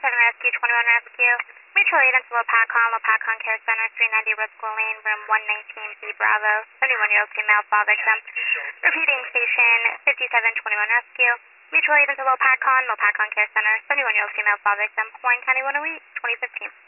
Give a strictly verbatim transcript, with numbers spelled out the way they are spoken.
seven Rescue, twenty-one Rescue. Mutual aid into Lopakon, Lopakon Care Center, three ninety Red School Lane, room one nineteen B Bravo, seventy-one-year-old female, fall victim. Repeating station fifty-seven twenty-one Rescue. Mutual aid into Lopakon, Lopakon Care Center, seventy-one-year-old female, fall victim, Warren County one oh eight, twenty fifteen.